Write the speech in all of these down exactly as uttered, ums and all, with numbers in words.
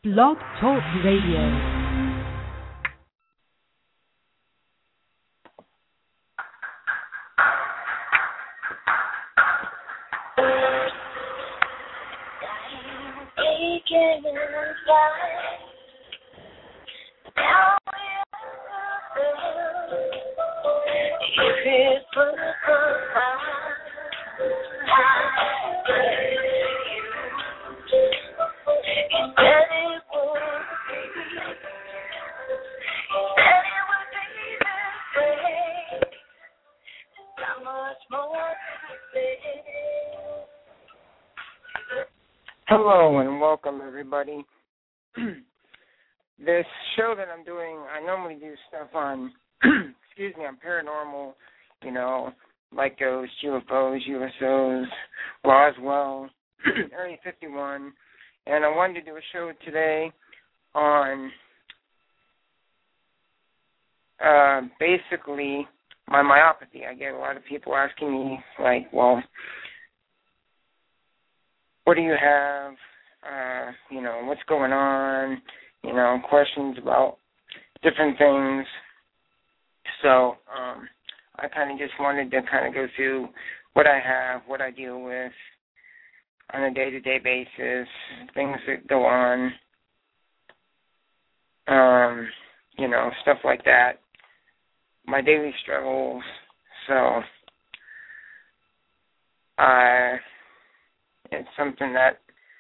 Blog Talk Radio. Hello and welcome, everybody. This show that I'm doing, I normally do stuff on, excuse me, on paranormal, you know, like ghosts, U F Os, U S Os, Roswell, Area fifty-one, and I wanted to do a show today on uh, basically my myopathy. I get a lot of people asking me, like, well, what do you have? Uh, you know, what's going on? You know, questions about different things. So um, I kind of just wanted to kind of go through what I have, what I deal with on a day-to-day basis, things that go on, um, you know, stuff like that, my daily struggles. So I... It's something that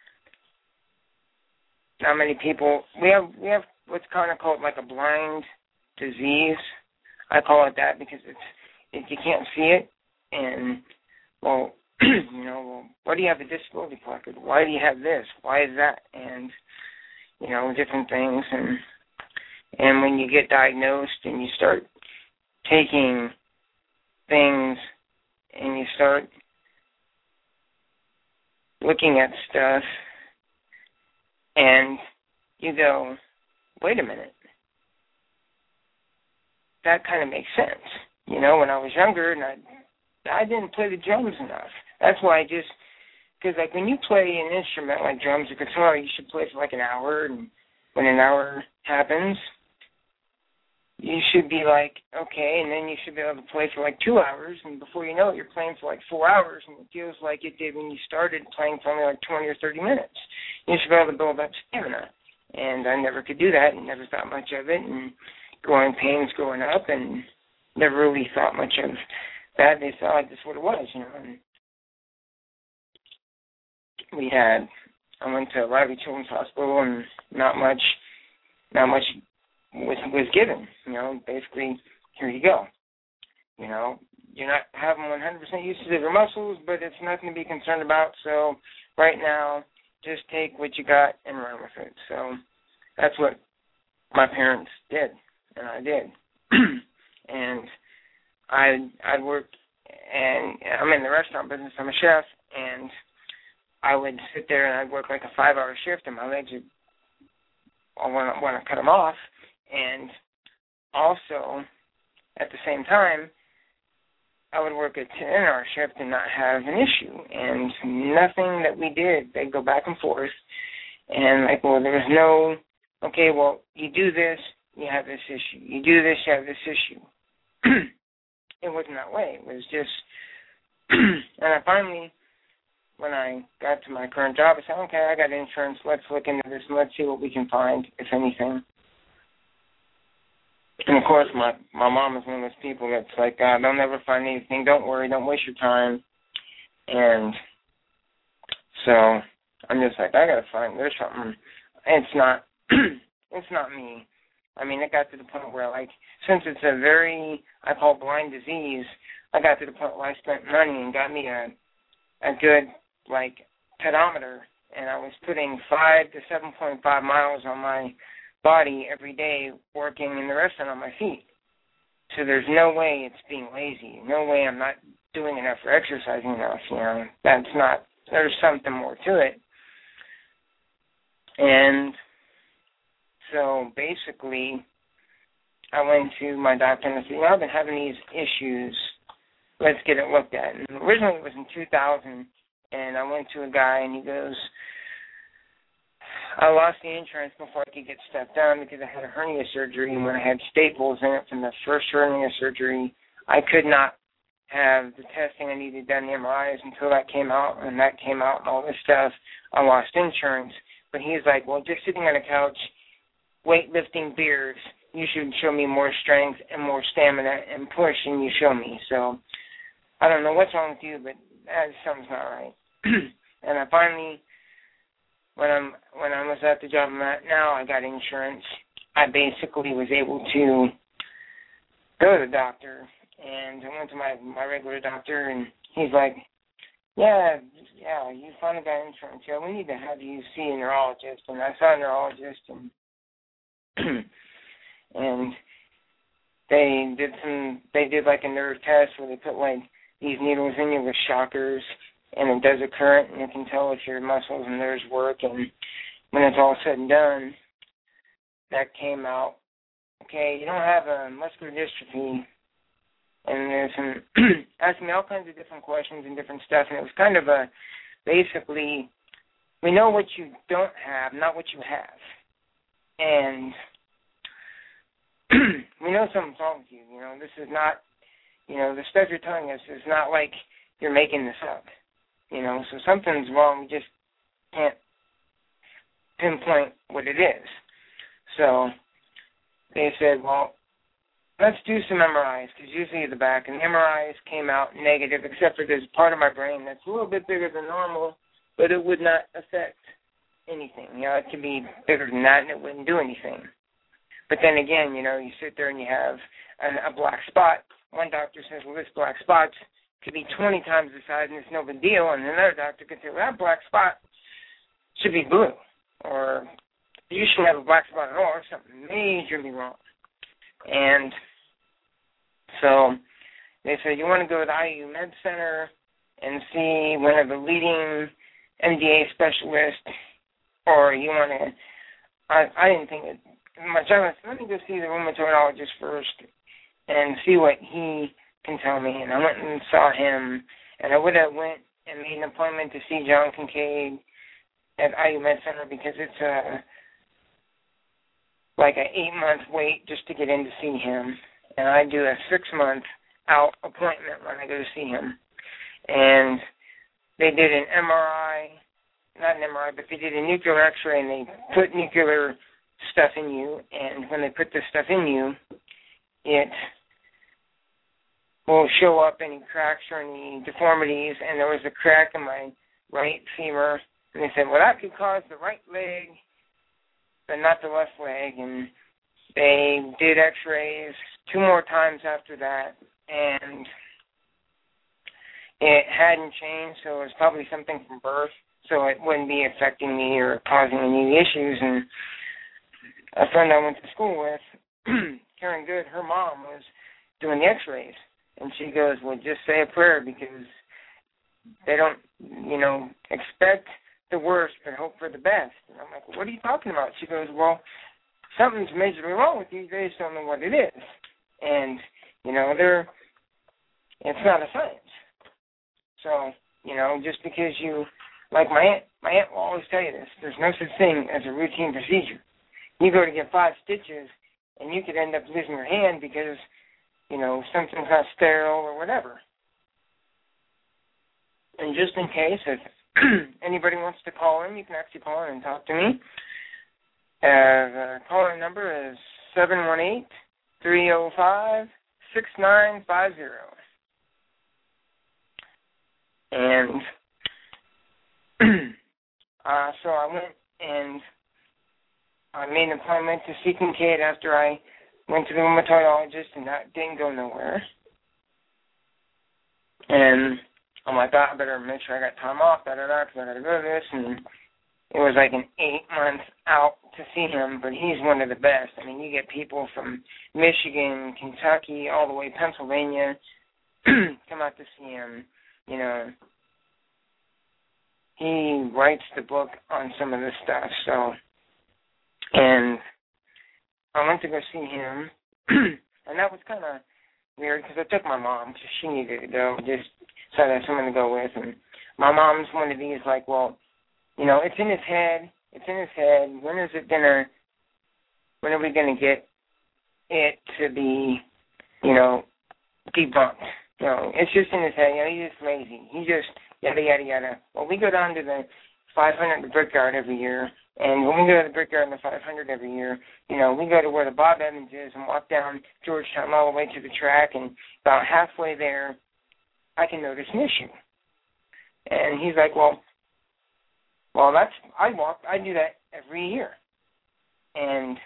not many people, we have we have what's kind of called like a blind disease. I call it that because it's it, you can't see it. And, well, you know, well, what do you have a disability placard? Why do you have this? Why is that? And, you know, different things. And, and when you get diagnosed and you start taking things and you start looking at stuff, and you go, wait a minute, that kind of makes sense. You know, when I was younger, and I, I didn't play the drums enough. That's why I just, because like when you play an instrument like drums or guitar, you should play for like an hour, and when an hour happens, you should be like, okay, and then you should be able to play for like two hours, and before you know it, you're playing for like four hours, and it feels like it did when you started playing for only like twenty or thirty minutes. You should be able to build up stamina, and I never could do that, and never thought much of it, and growing pains growing up, and never really thought much of that. They felt like that's what it was, you know. And we had, I went to Riley Children's Hospital, and not much, not much was was given, you know, basically, here you go. You know, you're not having one hundred percent use of your muscles, but it's nothing to be concerned about, so right now, just take what you got and run with it. So that's what my parents did, and I did. And I, I'd work, and I'm in the restaurant business, I'm a chef, and I would sit there and I'd work like a five-hour shift, and my legs would, I want to, want to cut them off. And also, at the same time, I would work a ten-hour shift and not have an issue. And nothing that we did, they'd go back and forth. And, like, well, there was no, okay, well, you do this, you have this issue. You do this, you have this issue. It wasn't that way. It was just, and I finally, when I got to my current job, I said, okay, I got insurance. Let's look into this and let's see what we can find, if anything. And, of course, my, my mom is one of those people that's like, uh, they'll never find anything. Don't worry. Don't waste your time. And so I'm just like, I got to find, there's something. It's not, it's not me. I mean, it got to the point where, like, since it's a very, I call blind disease, I got to the point where I spent money and got me a, a good, like, pedometer. And I was putting five to seven point five miles on my body every day working in the restaurant on my feet. So there's no way it's being lazy. No way I'm not doing enough or exercising enough, you know. That's not, there's something more to it. And so basically I went to my doctor and I said, you know, I've been having these issues. Let's get it looked at. And originally it was in two thousand, and I went to a guy and he goes, I lost the insurance before I could get stuff done because I had a hernia surgery, and when I had staples in it from the first hernia surgery, I could not have the testing I needed done, the M R Is, until that came out, and that came out and all this stuff. I lost insurance. But he's like, well, just sitting on a couch, weightlifting beers, you should show me more strength and more stamina and push, and you show me. So I don't know what's wrong with you, but that something's not right. And I finally, when I'm when I was at the job I'm at now, I got insurance. I basically was able to go to the doctor, and I went to my, my regular doctor, and he's like, yeah, yeah, you finally got insurance. Yeah, we need to have you see a neurologist. And I saw a neurologist, and and they did some, they did like a nerve test where they put like these needles in you with shockers, and it does a current, and it can tell if your muscles and nerves work. And when it's all said and done, that came out, okay, you don't have a muscular dystrophy. And there's some asking me all kinds of different questions and different stuff, and it was kind of a, basically, we know what you don't have, not what you have. And we know something's wrong with you. You know, this is not, you know, the stuff you're telling us is not like you're making this up. You know, so something's wrong. We just can't pinpoint what it is. So they said, well, let's do some M R Is, because usually at the back, and the M R Is came out negative, except for there's part of my brain that's a little bit bigger than normal, but it would not affect anything. You know, it could be bigger than that, and it wouldn't do anything. But then again, you know, you sit there and you have a, a black spot. One doctor says, well, this black spot could be twenty times the size, and it's no big deal. And another doctor could say, well, that black spot should be blue, or you shouldn't have a black spot at all, or something majorly wrong. And so they said, you want to go to the I U Med Center and see one of the leading M D A specialists, or you want to, I, I didn't think it much. I said, let me go see the rheumatologist first and see what he can tell me. And I went and saw him, and I would have went and made an appointment to see John Kincaid at I U Med Center, because it's a like an eight-month wait just to get in to see him. And I do a six-month out appointment when I go to see him. And they did an M R I, not an M R I, but they did a nuclear X-ray, and they put nuclear stuff in you. And when they put this stuff in you, it will show up any cracks or any deformities. And there was a crack in my right femur. And they said, well, that could cause the right leg, but not the left leg. And they did X-rays two more times after that, and it hadn't changed, so it was probably something from birth, so it wouldn't be affecting me or causing any issues. And a friend I went to school with, Karen Good, her mom was doing the X-rays, and she goes, well, just say a prayer, because they don't, you know, expect the worst but hope for the best. And I'm like, well, what are you talking about? She goes, well, something's majorly wrong with you. They just don't know what it is. And, you know, they're, it's not a science. So, you know, just because you, like my aunt, my aunt will always tell you this, there's no such thing as a routine procedure. You go to get five stitches, and you could end up losing your hand because, you know, something's not sterile or whatever. And just in case, if anybody wants to call in, you can actually call in and talk to me. Uh, the call-in number is seven one eight, three oh five, six nine five zero. And uh, so I went and I made an appointment to see Kincaid after I went to the rheumatologist, and that didn't go nowhere. And I'm like, oh, I better make sure I got time off, da da da, because I got to go to this. And it was like an eight months out to see him, but he's one of the best. I mean, you get people from Michigan, Kentucky, all the way to Pennsylvania come out to see him. You know, he writes the book on some of this stuff. So, and I went to go see him, and that was kind of weird because I took my mom because she needed to go, just so I had someone to go with. And my mom's one of these, like, well, you know, it's in his head, it's in his head. When is it gonna? When are we gonna get it to be, you know, debunked? You know, it's just in his head. You know, he's just lazy. He just yada yada yada. Well, we go down to the five hundred the Brickyard every year, and when we go to the Brickyard and the five hundred every year, you know, we go to where the Bob Evans is and walk down Georgetown all the way to the track, and about halfway there, I can notice an issue. And he's like, well, well, that's, I walk, I do that every year. And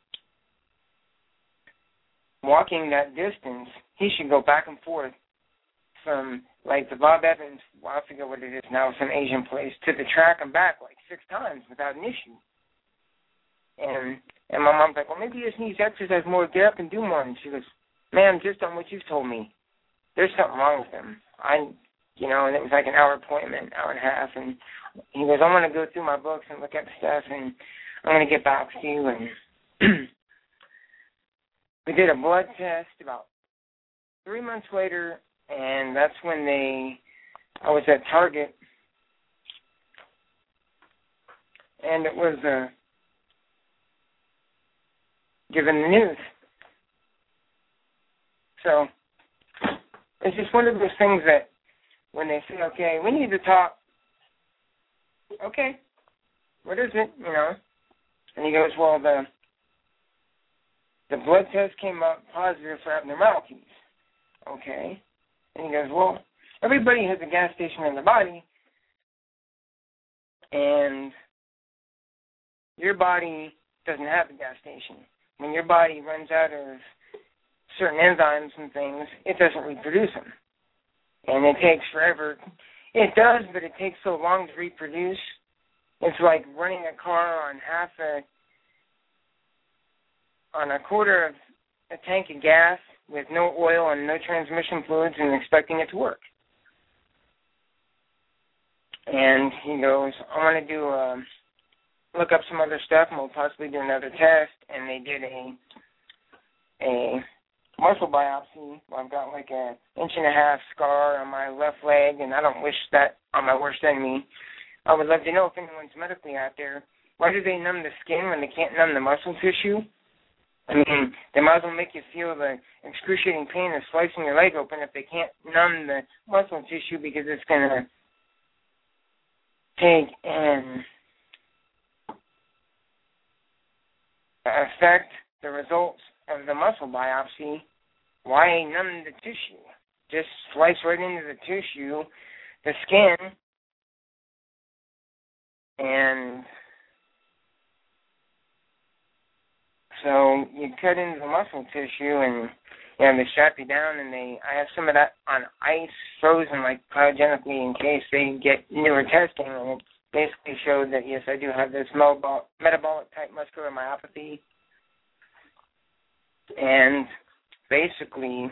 walking that distance, he should go back and forth from, like, the Bob Evans, well, I forget what it is now, some Asian place, to the track and back like six times without an issue. And and my mom's like, well, maybe he just needs to exercise more, get up and do more. And she goes, ma'am, just on what you've told me, there's something wrong with him. I, you know, and it was like an hour appointment, hour and a half. And he goes, I'm going to go through my books and look at the stuff, and I'm going to get back to you. And we did a blood test about three months later, and that's when they, I was at Target, and it was uh, given the news. So it's just one of those things that when they say, okay, we need to talk, okay, what is it, you know? And he goes, well, the the blood test came up positive for abnormalities. Okay. And he goes, well, everybody has a gas station in the body, and your body doesn't have a gas station. When your body runs out of certain enzymes and things, it doesn't reproduce them. And it takes forever. It does, but it takes so long to reproduce. It's like running a car on half a, on a quarter of a tank of gas with no oil and no transmission fluids and expecting it to work. And he goes, I want to do, um, look up some other stuff, and we'll possibly do another test. And they did a a muscle biopsy. Well, I've got like an inch and a half scar on my left leg, and I don't wish that on my worst enemy. I would love to know if anyone's medically out there, why do they numb the skin when they can't numb the muscle tissue? I mean, they might as well make you feel the excruciating pain of slicing your leg open if they can't numb the muscle tissue, because it's going to take and affect the results of the muscle biopsy. Why numb the tissue? Just slice right into the tissue, the skin, and so you cut into the muscle tissue, and you know, they strap you down, and they I have some of that on ice, frozen like cryogenically in case they get newer testing, and it basically showed that yes, I do have this metabolic type muscular myopathy, and basically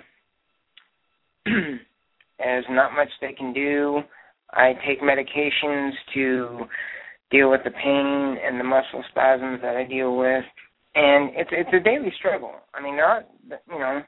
there's not much they can do. I take medications to deal with the pain and the muscle spasms that I deal with. And it's it's a daily struggle. I mean, there are, you know,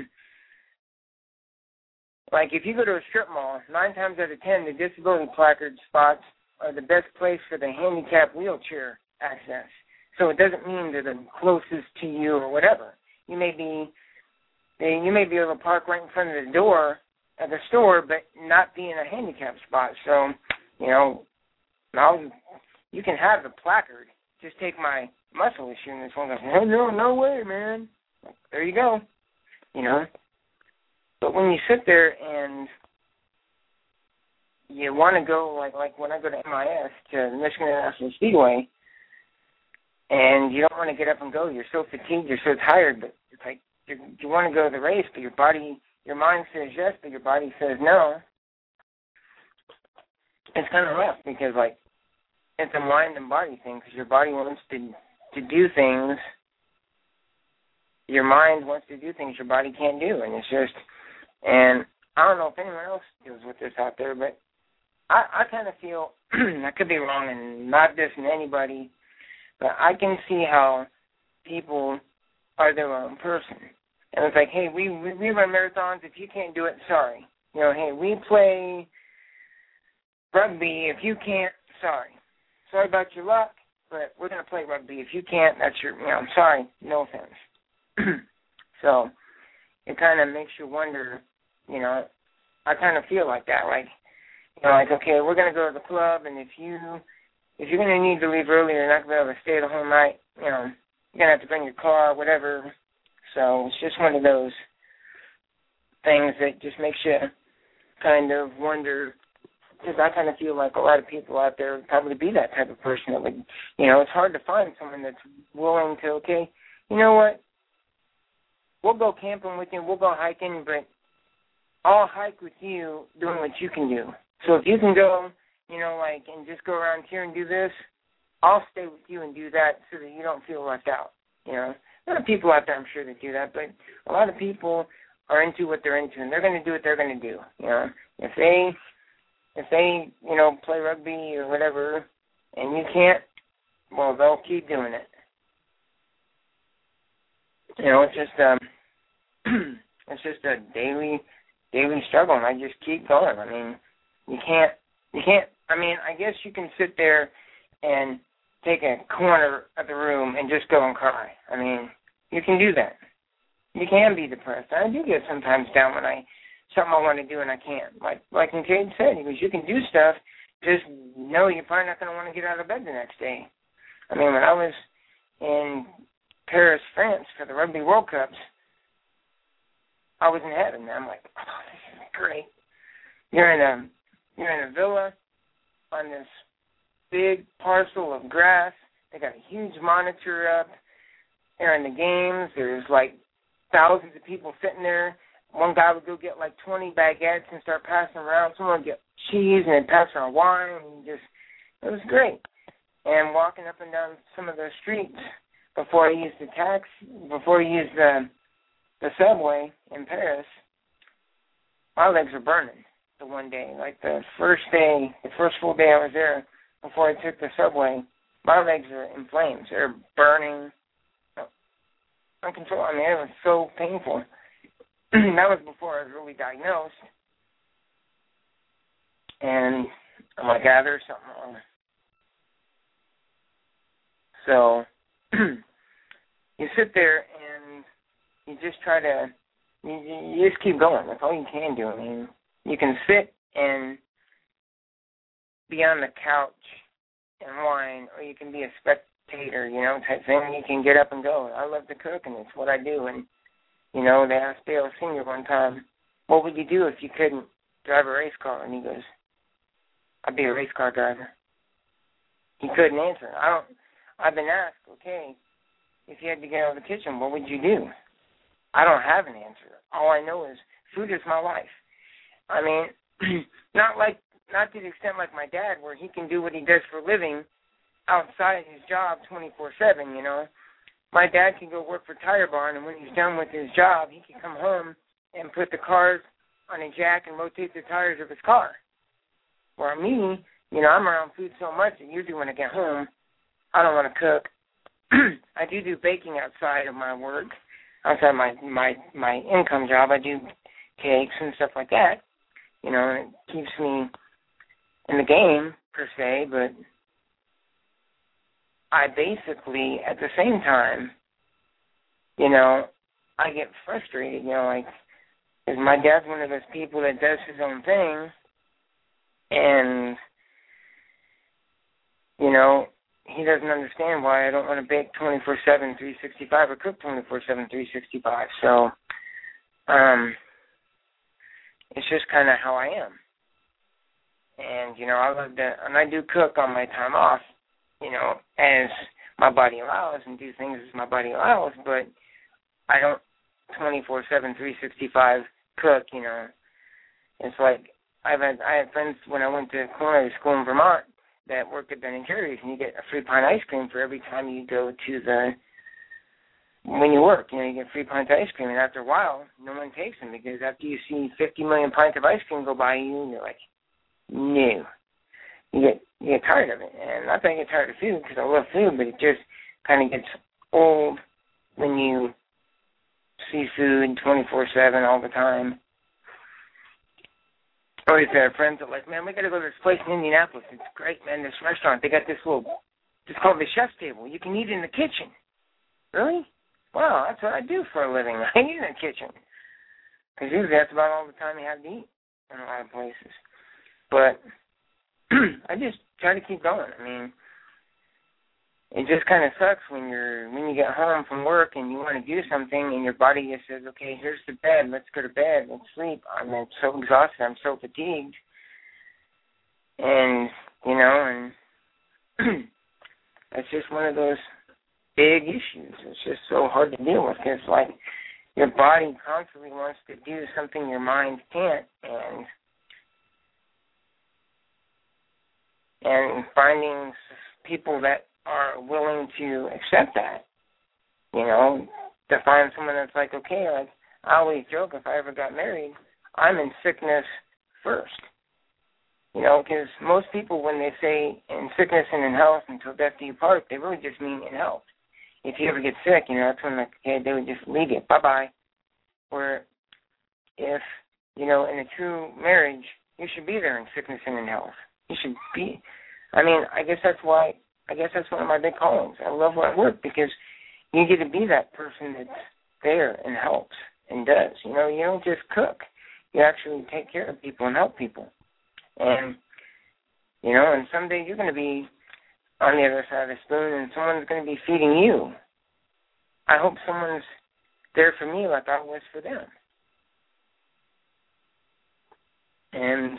like if you go to a strip mall, nine times out of ten, the disability placard spots are the best place for the handicap wheelchair access. So it doesn't mean they're the closest to you or whatever. You may be, you may be able to park right in front of the door at the store, but not be in a handicap spot. So, you know, I'll, you can have the placard. Just take my muscle issue, and this one goes, no, no, no way, man. Like, there you go, you know. But when you sit there and you want to go, like like when I go to M I S, to the Michigan International Speedway, and you don't want to get up and go, you're so fatigued, you're so tired, but it's like you, you want to go to the race, but your body, your mind says yes, but your body says no. It's kind of rough because, like, it's a mind and body thing, because your body wants to to do things, your mind wants to do things your body can't do, and it's just, and I don't know if anyone else deals with this out there, but I, I kind of feel, I could be wrong and not dissing anybody, but I can see how people are their own person. And it's like, hey, we, we, we run marathons, if you can't do it, sorry. You know, hey, we play rugby, if you can't, sorry. Sorry about your luck. but we're going to play rugby. If you can't, that's your, you know, I'm sorry, no offense. So it kind of makes you wonder, you know, I kind of feel like that, like, you know, like, okay, we're going to go to the club, and if you, if you're going to need to leave early, you're not going to be able to stay the whole night, you know, you're going to have to bring your car, whatever. So it's just one of those things that just makes you kind of wonder, because I kind of feel like a lot of people out there would probably be that type of person that would, you know, it's hard to find someone that's willing to, okay, you know what, we'll go camping with you, we'll go hiking, but I'll hike with you doing what you can do. So if you can go, you know, like, and just go around here and do this, I'll stay with you and do that so that you don't feel left out, you know. There are people out there, I'm sure, that do that, but a lot of people are into what they're into, and they're going to do what they're going to do, you know. If they, if they, you know, play rugby or whatever, and you can't, well, they'll keep doing it. You know, it's just, um, it's just a daily, daily struggle, and I just keep going. I mean, you can't, you can't, I mean, I guess you can sit there and take a corner of the room and just go and cry. I mean, you can do that. You can be depressed. I do get sometimes down when I, something I want to do and I can't. Like, like Cade said, he goes, you can do stuff, just know you're probably not going to want to get out of bed the next day. I mean, when I was in Paris, France for the Rugby World Cups, I was in heaven. I'm like, oh, this is great. You're in a, you're in a villa on this big parcel of grass. They got a huge monitor up. They're in the games. There's like thousands of people sitting there. One guy would go get like twenty baguettes and start passing around. Someone would get cheese and then pass around wine. And just, it was great. And walking up and down some of the streets before I used the tax, before I used the the subway in Paris, my legs were burning the one day. Like the first day, the first full day I was there, before I took the subway, my legs were in flames. They were burning, uncontrollable. I mean, it was so painful. That was before I was really diagnosed. And I'm like, ah, there's something wrong. So you sit there and you just try to, you, you just keep going. That's all you can do. I mean, you can sit and be on the couch and whine, or you can be a spectator, you know, type thing. You can get up and go. I love to cook, and it's what I do. And, you know, they asked Dale Senior one time, what would you do if you couldn't drive a race car? And he goes, I'd be a race car driver. He couldn't answer. I don't, I've been asked, okay, if you had to get out of the kitchen, what would you do? I don't have an answer. All I know is food is my life. I mean, not like, not to the extent like my dad, where he can do what he does for a living outside his job twenty-four seven, you know. My dad can go work for Tire Barn, and when he's done with his job, he can come home and put the cars on a jack and rotate the tires of his car. Where me, you know, I'm around food so much that usually when I get home, I don't want to cook. I do do baking outside of my work, outside my, my, my income job. I do cakes and stuff like that, you know, and it keeps me in the game, per se, but I basically, at the same time, you know, I get frustrated, you know, like, because my dad's one of those people that does his own thing, and, you know, he doesn't understand why I don't want to bake twenty-four seven, three sixty-five, or cook twenty-four seven, three sixty-five, so, um, it's just kind of how I am. And, you know, I love to, and I do cook on my time off, you know, as my body allows, and do things as my body allows, but I don't twenty-four seven, three sixty-five cook, you know. It's like, I've had, I had friends when I went to culinary school in Vermont that worked at Ben and Jerry's, and you get a free pint of ice cream for every time you go to the, when you work, you know, you get free pints of ice cream, and after a while, no one takes them, because after you see fifty million pints of ice cream go by you, you're like, no. You get you get tired of it. And not that I get tired of food, because I love food, but it just kind of gets old when you see food twenty-four seven all the time. I always have friends that are like, man, we got to go to this place in Indianapolis. It's great, man, this restaurant. They got this little It's called the chef's table. You can eat in the kitchen. Really? Wow, that's what I do for a living. I eat in the kitchen. Because usually that's about all the time you have to eat in a lot of places. But I just try to keep going. I mean, it just kind of sucks when you're when you get home from work and you want to do something and your body just says, okay, here's the bed, let's go to bed, let's sleep. I'm so exhausted, I'm so fatigued. And, you know, and it's just one of those big issues. It's just so hard to deal with because, like, your body constantly wants to do something your mind can't, and and finding people that are willing to accept that, you know, to find someone that's like, okay, like, I always joke if I ever got married, I'm in sickness first, you know, because most people when they say in sickness and in health until death do you part, they really just mean in health. If you ever get sick, you know, that's when, like, okay, they would just leave you, bye-bye. Or if, you know, in a true marriage, you should be there in sickness and in health. You should be, I mean, I guess that's why, I guess that's one of my big callings. I love where I work because you get to be that person that's there and helps and does. You know, you don't just cook. You actually take care of people and help people. And, you know, and someday you're going to be on the other side of the spoon and someone's going to be feeding you. I hope someone's there for me like I was for them. And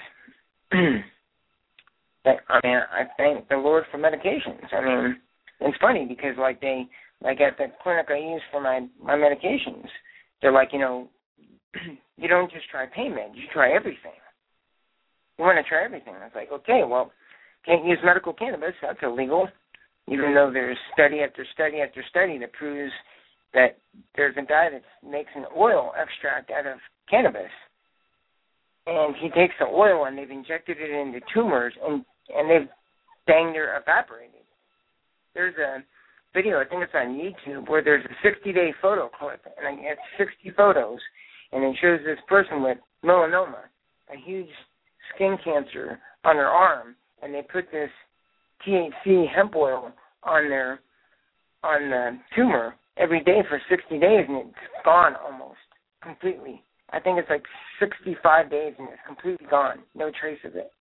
I mean, I thank the Lord for medications. I mean, it's funny because like they, like at the clinic I use for my, my medications, they're like, you know, you don't just try pain meds, you try everything. You want to try everything. I was like, okay, well, can't use medical cannabis, that's illegal, even though there's study after study after study that proves that there's a guy that makes an oil extract out of cannabis, and he takes the oil and they've injected it into tumors, and, and they've dang near evaporated. There's a video, I think it's on YouTube, where there's a sixty-day photo clip, and it's sixty photos, and it shows this person with melanoma, a huge skin cancer on their arm, and they put this T H C hemp oil on their on the tumor every day for sixty days, and it's gone almost completely. I think it's like sixty-five days, and it's completely gone, no trace of it.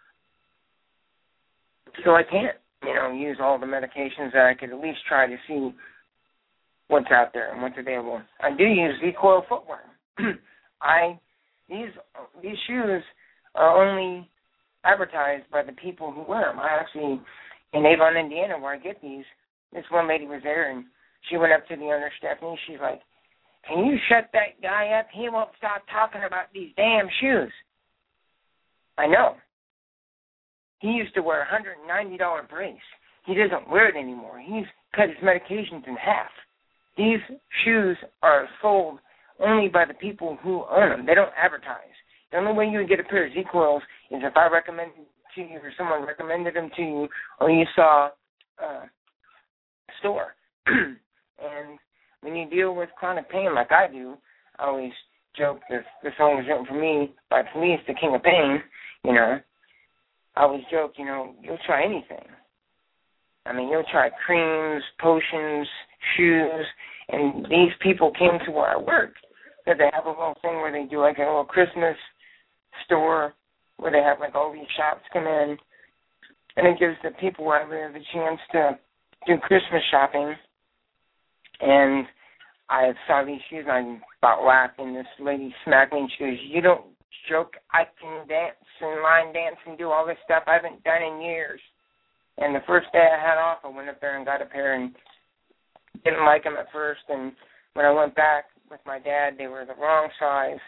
So I can't, you know, use all the medications that I could at least try to see what's out there and what's available. I do use V-Coil footwear. I these these shoes are only advertised by the people who wear them. I actually, in Avon, Indiana, where I get these, this one lady was there, and she went up to the owner, Stephanie. She's like, can you shut that guy up? He won't stop talking about these damn shoes. I know. He used to wear a one hundred ninety dollars brace. He doesn't wear it anymore. He's cut his medications in half. These shoes are sold only by the people who own them. They don't advertise. The only way you would get a pair of Z-Coils is if I recommended them to you or someone recommended them to you or you saw uh, a store. And when you deal with chronic pain like I do, I always joke that this song was written for me by Police, the King of Pain, you know. I always joke, you know, you'll try anything. I mean, you'll try creams, potions, shoes, and these people came to where I work. That they have a little thing where they do like a little Christmas store where they have like all these shops come in, and it gives the people where I live a chance to do Christmas shopping. And I saw these shoes and I about laughed, and this lady smacked me and she goes, you don't joke, I can dance and line dance and do all this stuff I haven't done in years. And the first day I had off, I went up there and got a pair and didn't like them at first, and when I went back with my dad, they were the wrong size.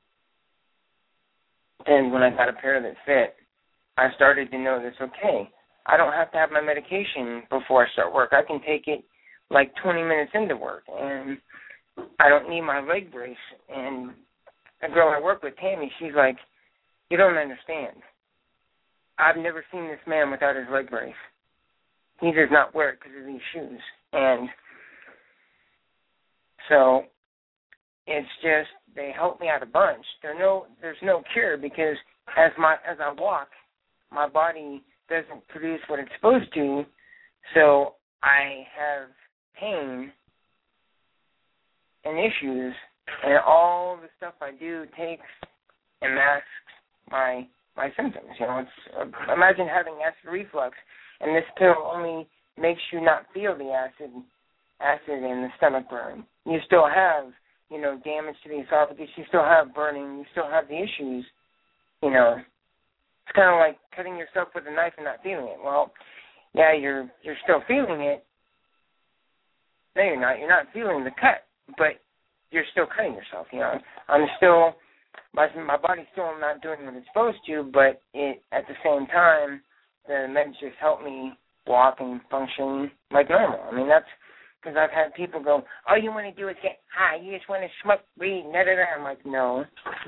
And when I got a pair that fit, I started to notice, okay, I don't have to have my medication before I start work. I can take it like twenty minutes into work, and I don't need my leg brace. And the girl I work with, Tammy, she's like, you don't understand. I've never seen this man without his leg brace. He does not wear it because of these shoes. And so it's just, they help me out a bunch. There no, there's no cure because as my as I walk, my body doesn't produce what it's supposed to, So I have pain and issues, and all the stuff I do takes and masks my my symptoms. You know, it's uh, imagine having acid reflux, and this pill only makes you not feel the acid acid and the stomach burn. You still have, you know, damage to the esophagus. You still have burning. You still have the issues. You know, it's kind of like cutting yourself with a knife and not feeling it. Well, yeah, you're you're still feeling it. No, you're not. You're not feeling the cut, but you're still cutting yourself. You know, I'm still my my body's still not doing what it's supposed to, but it at the same time, the meds just help me walk and function like normal. I mean, that's because I've had people go, all you want to do is get high. You just want to smoke weed. Da, da, da. I'm like, no.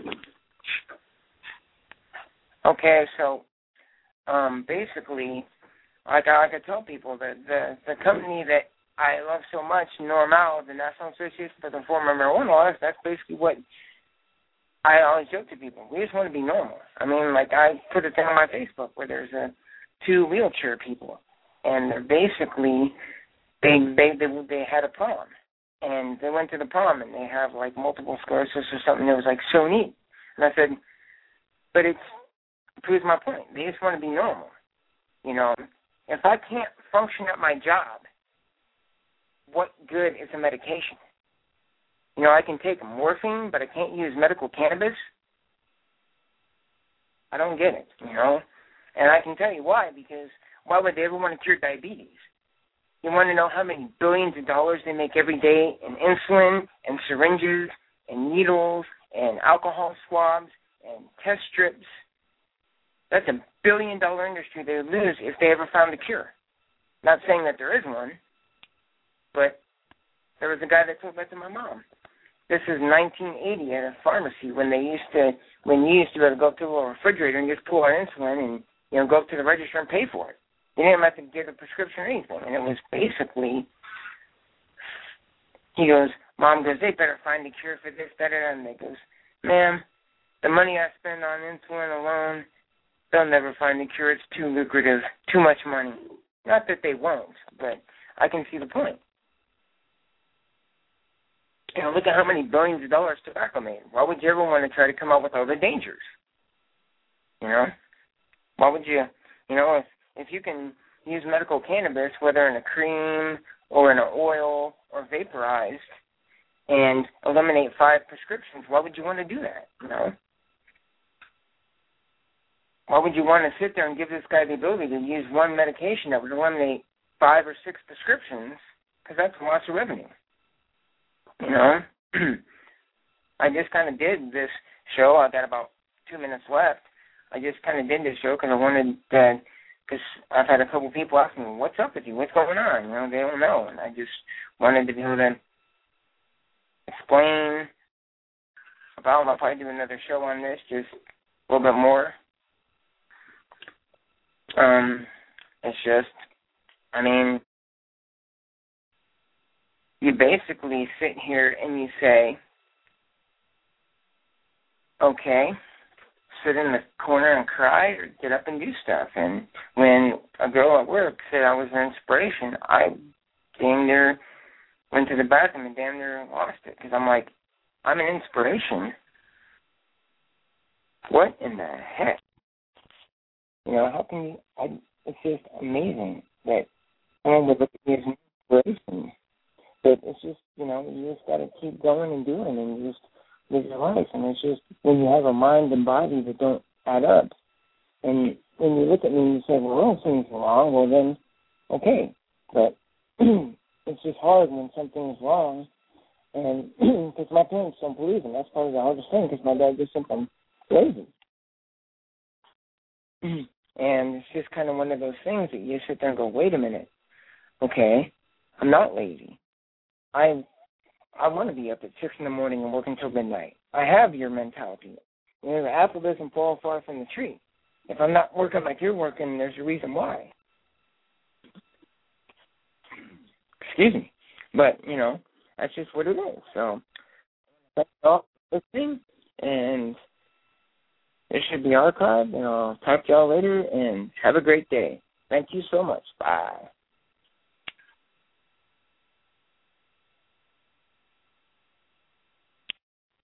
Okay, so um, basically, like I, like I tell people, that the, the company that I love so much, Normal, the National Association for the Reform of Marijuana Laws, that's basically what I always joke to people. We just want to be normal. I mean, like I put a thing on my Facebook where there's a two wheelchair people, and they're basically they they they, they had a prom, and they went to the prom, and they have like multiple sclerosis or something. It was like so neat, and I said, but it's, it proves my point. They just want to be normal. You know, if I can't function at my job, what good is a medication? You know, I can take morphine, but I can't use medical cannabis. I don't get it, you know. And I can tell you why, because why would they ever want to cure diabetes? You want to know how many billions of dollars they make every day in insulin and syringes and needles and alcohol swabs and test strips? That's a billion-dollar industry they would lose if they ever found a cure. Not saying that there is one, but there was a guy that told that to my mom. This is nineteen eighty at a pharmacy when they used to, when you used to be able to go up to a little refrigerator and just pull out insulin and, you know, go up to the register and pay for it. You didn't have to get a prescription or anything. And it was basically, he goes, Mom goes, they better find a cure for this, that, and they goes, ma'am, the money I spend on insulin alone, they'll never find a cure. It's too lucrative, too much money. Not that they won't, but I can see the point. You know, look at how many billions of dollars tobacco made. Why would you ever want to try to come up with all the dangers? You know? Why would you, you know, if, if you can use medical cannabis, whether in a cream or in an oil or vaporized, and eliminate five prescriptions, why would you want to do that, you know? Why would you want to sit there and give this guy the ability to use one medication that would eliminate five or six prescriptions? Because that's loss of revenue. You know, I just kind of did this show. I got about two minutes left. I just kind of did this show because I wanted to, because I've had a couple people ask me, what's up with you? What's going on? You know, they don't know. And I just wanted to be able to explain about, I'll probably do another show on this, just a little bit more. Um, it's just, I mean, you basically sit here and you say, okay, sit in the corner and cry or get up and do stuff. And when a girl at work said I was an inspiration, I damn near went to the bathroom and damn near lost it because I'm like, I'm an inspiration? What in the heck? You know, how can you, I, it's just amazing that someone would look at me as an inspiration. But it's just, you know, you just got to keep going and doing and just live your life. And it's just when you have a mind and body that don't add up, and when you look at me and you say, well, something's wrong, well, then, okay. But it's just hard when something is wrong, and because my parents don't believe in. That's part of the hardest thing because my dad just thinks I'm lazy. And it's just kind of one of those things that you sit there and go, wait a minute, okay, I'm not lazy. I I want to be up at six in the morning and work until midnight. I have your mentality. You know, the apple doesn't fall far from the tree. If I'm not working like you're working, there's a reason why. Excuse me. But, you know, that's just what it is. So, thanks all for listening, and it should be archived, and I'll talk to y'all later, and have a great day. Thank you so much. Bye.